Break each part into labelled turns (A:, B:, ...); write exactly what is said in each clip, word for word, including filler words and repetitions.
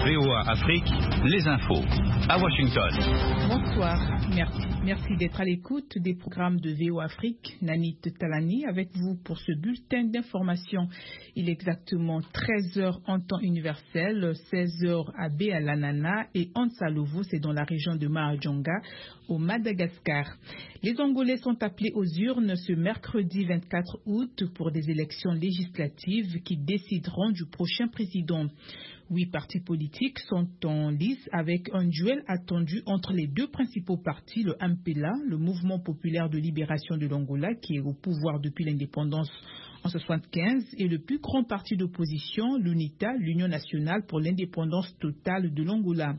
A: V O A Afrique, les infos à Washington.
B: Bonsoir, merci, merci d'être à l'écoute des programmes de V O A Afrique. Nanit Talani avec vous pour ce bulletin d'information. Il est exactement treize heures en temps universel, seize heures à Béalanana et Ansalovo, c'est dans la région de Mahajanga, au Madagascar. Les Angolais sont appelés aux urnes ce mercredi vingt-quatre août pour des élections législatives qui décideront du prochain président. Huit partis politiques sont en lice avec un duel attendu entre les deux principaux partis, le M P L A, le Mouvement populaire de libération de l'Angola, qui est au pouvoir depuis l'indépendance en soixante-quinze, et le plus grand parti d'opposition, l'UNITA, l'Union nationale pour l'indépendance totale de l'Angola.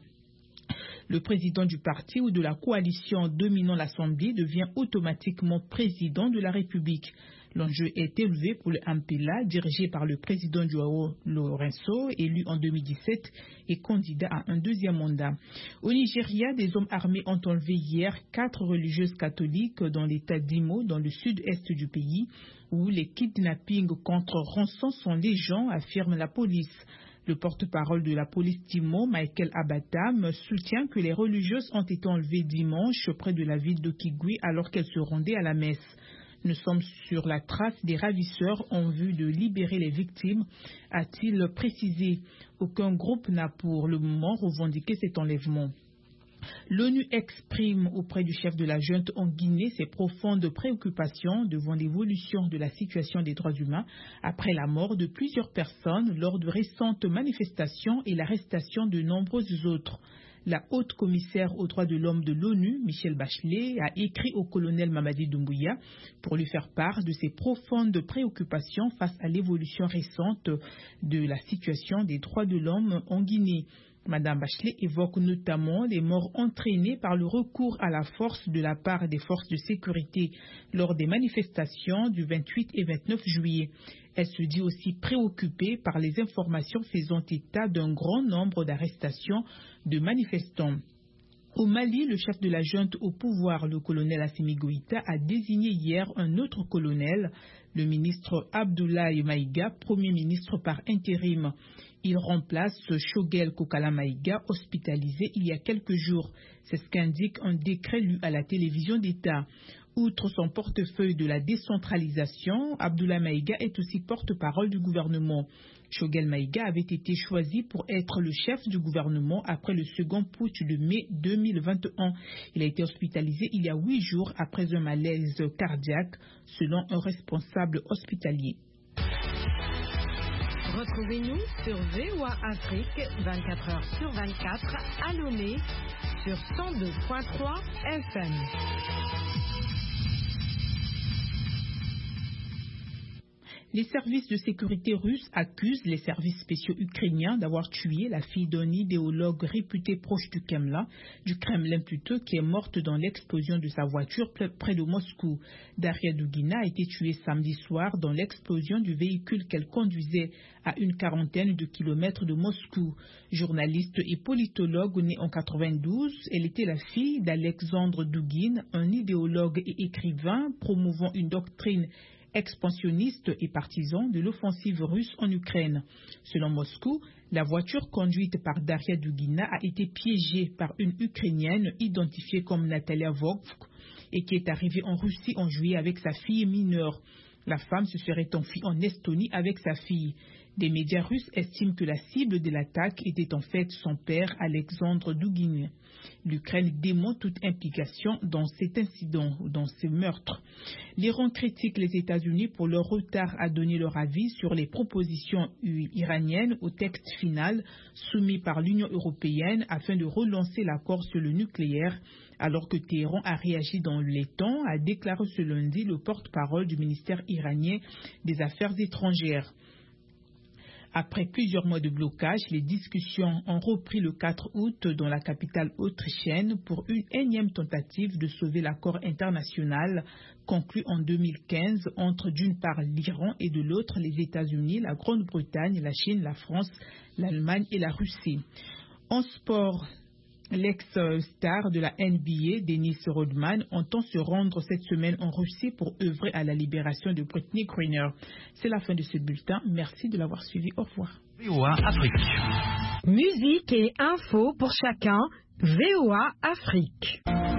B: Le président du parti ou de la coalition dominant l'Assemblée devient automatiquement président de la République. L'enjeu est élevé pour le M P L A, dirigé par le président João Lourenço, élu en deux mille dix-sept et candidat à un deuxième mandat. Au Nigeria, des hommes armés ont enlevé hier quatre religieuses catholiques dans l'état d'Imo, dans le sud-est du pays, où les kidnappings contre rançon sont légion, affirme la police. Le porte-parole de la police d'Imo, Michael Abatam, soutient que les religieuses ont été enlevées dimanche près de la ville de Kigui alors qu'elles se rendaient à la messe. Nous sommes sur la trace des ravisseurs en vue de libérer les victimes, a-t-il précisé. Aucun groupe n'a pour le moment revendiqué cet enlèvement. L'ONU exprime auprès du chef de la junte en Guinée ses profondes préoccupations devant l'évolution de la situation des droits humains après la mort de plusieurs personnes lors de récentes manifestations et l'arrestation de nombreuses autres. La haute commissaire aux droits de l'homme de l'ONU, Michelle Bachelet, a écrit au colonel Mamadi Doumbouya pour lui faire part de ses profondes préoccupations face à l'évolution récente de la situation des droits de l'homme en Guinée. Madame Bachelet évoque notamment les morts entraînées par le recours à la force de la part des forces de sécurité lors des manifestations du vingt-huit et vingt-neuf juillet. Elle se dit aussi préoccupée par les informations faisant état d'un grand nombre d'arrestations de manifestants. Au Mali, le chef de la junte au pouvoir, le colonel Assimi Goïta, a désigné hier un autre colonel, le ministre Abdoulaye Maïga, premier ministre par intérim. Il remplace Shogel Kokala Maïga, hospitalisé il y a quelques jours. C'est ce qu'indique un décret lu à la télévision d'État. Outre son portefeuille de la décentralisation, Abdoulaye Maïga est aussi porte-parole du gouvernement. Shogel Maïga avait été choisi pour être le chef du gouvernement après le second putsch de mai deux mille vingt et un. Il a été hospitalisé il y a huit jours après un malaise cardiaque, selon un responsable hospitalier.
C: Retrouvez-nous sur V O A Afrique vingt-quatre heures sur vingt-quatre à Lomé sur cent deux point trois F M.
B: Les services de sécurité russes accusent les services spéciaux ukrainiens d'avoir tué la fille d'un idéologue réputé proche du Kremlin, du Kremlin plutôt, qui est morte dans l'explosion de sa voiture près de Moscou. Daria Dugina a été tuée samedi soir dans l'explosion du véhicule qu'elle conduisait à une quarantaine de kilomètres de Moscou. Journaliste et politologue née en quatre-vingt-douze, elle était la fille d'Alexandre Dugin, un idéologue et écrivain promouvant une doctrine expansionniste et partisan de l'offensive russe en Ukraine. Selon Moscou, la voiture conduite par Daria Dugina a été piégée par une Ukrainienne identifiée comme Natalia Vovk et qui est arrivée en Russie en juillet avec sa fille mineure. La femme se serait enfuie en Estonie avec sa fille. Des médias russes estiment que la cible de l'attaque était en fait son père, Alexandre Dugin. L'Ukraine dément toute implication dans cet incident ou dans ce meurtre. L'Iran critique les États-Unis pour leur retard à donner leur avis sur les propositions iraniennes au texte final soumis par l'Union européenne afin de relancer l'accord sur le nucléaire, alors que Téhéran a réagi dans les temps, a déclaré ce lundi le porte-parole du ministère iranien des Affaires étrangères. Après plusieurs mois de blocage, les discussions ont repris le quatre août dans la capitale autrichienne pour une énième tentative de sauver l'accord international conclu en deux mille quinze entre d'une part l'Iran et de l'autre les États-Unis, la Grande-Bretagne, la Chine, la France, l'Allemagne et la Russie. En sport, L'ex-star de la N B A, Dennis Rodman, entend se rendre cette semaine en Russie pour œuvrer à la libération de Brittney Griner. C'est la fin de ce bulletin. Merci de l'avoir suivi. Au revoir.
A: V O A Afrique.
C: Musique et infos pour chacun. V O A Afrique.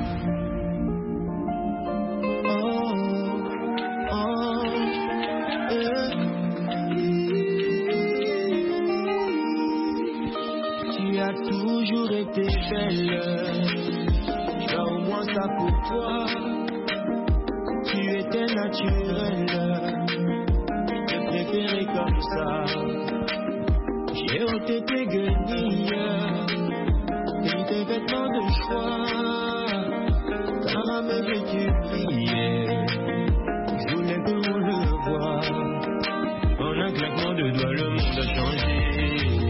D: Tu as toujours été belle, j'ai au moins ça pour toi. Tu étais naturelle, je préférais comme ça. J'ai ôté tes guenilles et tes vêtements de choix, car à mes yeux tu brillais, je voulais que on le voit. En un claquement de doigts le monde a changé.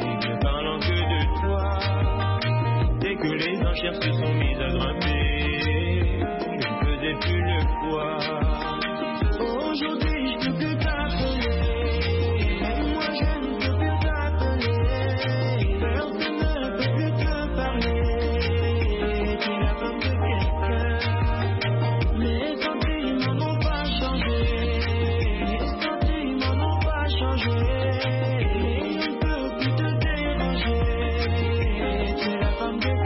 D: Que les enchères se sont mises à grimper, je ne faisais plus le poids. Aujourd'hui je ne peux plus t'appeler, moi je ne peux plus t'appeler, personne ne peut plus te parler, tu es la femme de quelqu'un. Mes sentiments n'ont pas changé, mes sentiments n'ont pas changé, et je ne peux plus te déranger, tu es la femme de quelqu'un.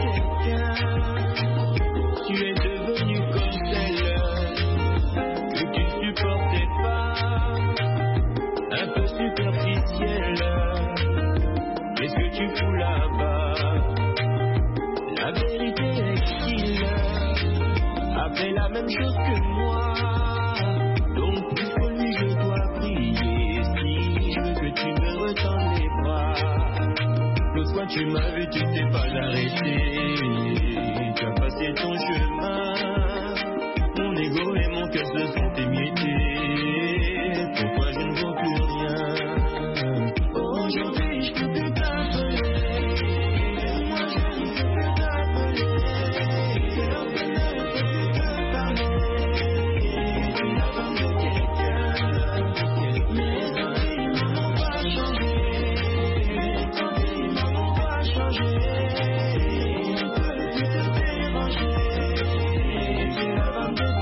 D: Tu es devenue comme celle que tu ne supportais pas, un peu superficielle. Qu'est-ce que tu fous là-bas? La vérité est qu'il a fait la même chose que moi. Donc pour lui je dois prier, si je veux que tu me retends les bras. L'autre fois tu m'as vu, tu t'es pas arrêté, tu as passé ton chemin. Mon ego et mon cœur se sont émiettés. Pourquoi je ne vaux plus rien? Aujourd'hui je peux plus t'appeler, moi je ne peux plus t'appeler, personne ne peut plus te parler, tu es la femme de quelqu'un. Mes sentiments n'ont pas changé, mes sentiments n'ont pas changé, je ne peux plus te déranger, tu es la femme de quelqu'un.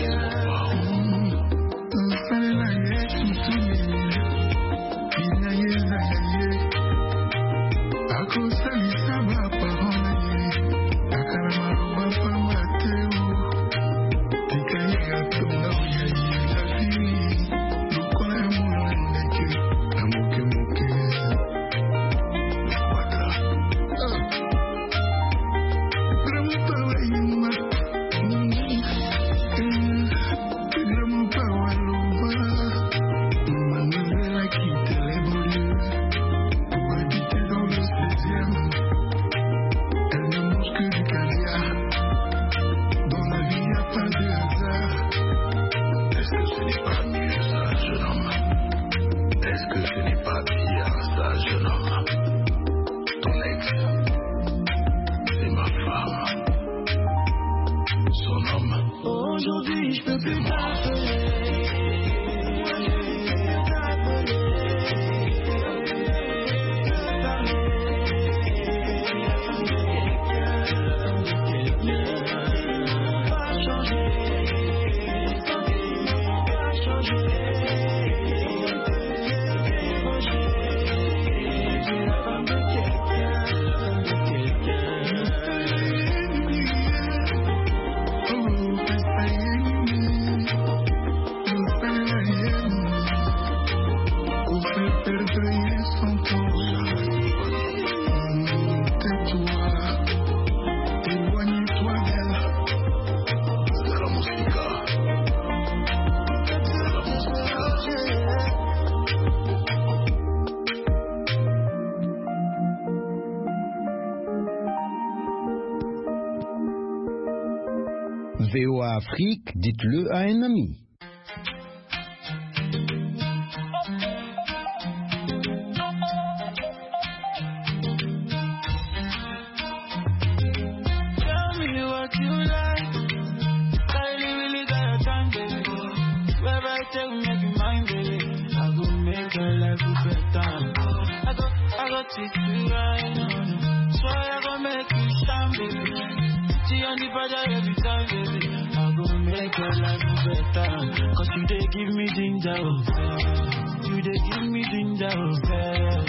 D: Aujourd'hui je peux plus t'appeler, moi je ne peux plus t'appeler, te parler, la femme de quelqu'un. Mes sentiments n'ont pas changé, mes sentiments n'ont pas changé, je ne peux plus te déranger, tu es la femme de quelqu'un, de quelqu'un.
E: V O A Afrique, dites-le à un ami.
D: I got it right now, so I gotta make you time, baby. See on the fire every time, baby. I go make your life better. Cause you they give me ginger, oh. You they give me ginger, oh.